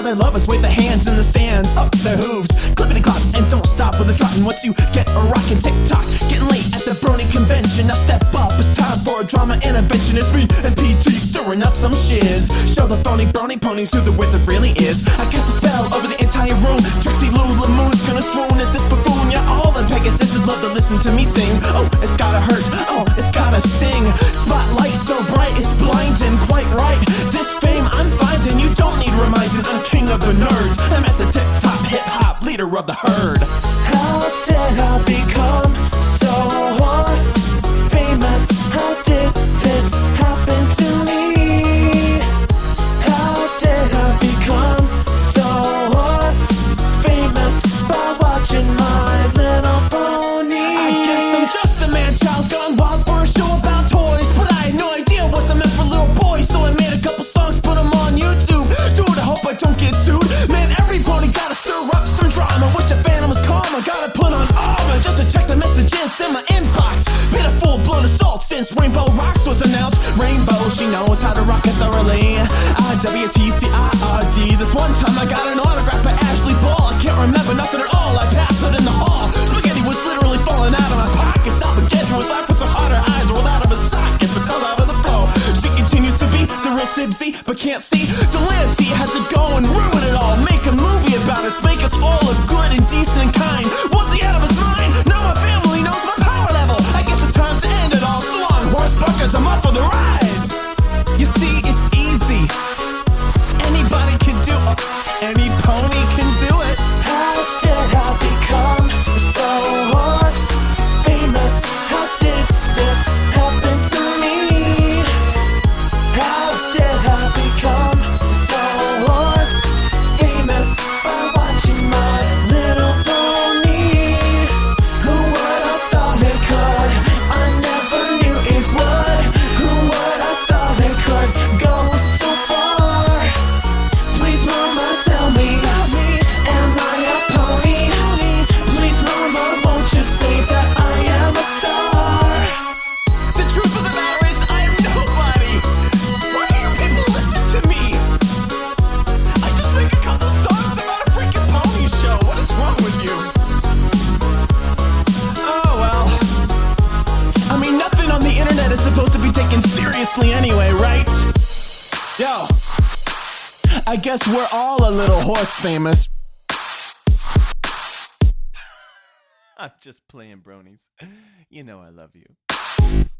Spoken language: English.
they love us, wave the hands in the stands, up their hooves, clippity clop, and don't stop with the trotting. Once you get a rockin' tick-tock, getting late at the Brony convention. Now step up, it's time for a drama intervention. It's me and PT stirring up some shiz. Show the phony brony ponies who the wizard really is. I cast a spell over the entire room. Trixie Lou Lamoon's gonna swoon at this buffoon. Yeah, all the Pegasuses love to listen to me sing. Oh, it's gotta hurt, oh, it's gotta sting. Spotlight so bright, it's blinding, quite right. This fame I'm finding, you don't need reminding. I'm king of the nerds, I'm at the tip-top, hip-hop, leader of the herd. How did I become so hoarse, famous? How did this happen to me? How did I become so hoarse, famous? By watching My Little Pony. I guess I'm just a man-child gone wild for a show about toys, but I had no idea what's I meant for little boys. So I made a couple songs, put them on YouTube. Dude, I hope I don't get sued. Man, everybody gotta stir up some drama. Wish a phantom was calm, I gotta put on armor just to check the messages in my inbox. Been a full-blown assault since Rainbow Rocks was announced. Rainbow, she knows how to rock it thoroughly. IWTCIRD. This one time I got an autograph by Ashley Ball. I can't remember nothing at all, I passed out in the hall. Spaghetti was literally falling out of my pockets. Alpageddon with life with some harder eyes rolled out of his sockets and fell out of the flow. She continues to be the real Sibsy, but can't see. Delancey had to go and ruin it all. Make a movie about us, make us all look good and decent and kind. Was he out of his mind? Now my family knows my power level. I guess it's time to end it all. So long, horse buckers, I'm up for the ride. You see, it's easy. Anybody can do it. Any pony can do it. How did I become so hoarse, famous? How did this happen to me? How did I become so hoarse, famous? By watching My Little Pony. Who would have thought it could? I never knew it would. Who would have thought it could go so far? Please, mama, tell me, am I a pony? Please, mama, won't you say that I am a star? The truth of the matter is, I am nobody. Why do you people listen to me? I just make a couple songs about a freaking pony show. What is wrong with you? Oh well. I mean, nothing on the internet is supposed to be taken seriously anyway, right? Yo, I guess we're all a little horse famous. I'm just playing, bronies. You know I love you.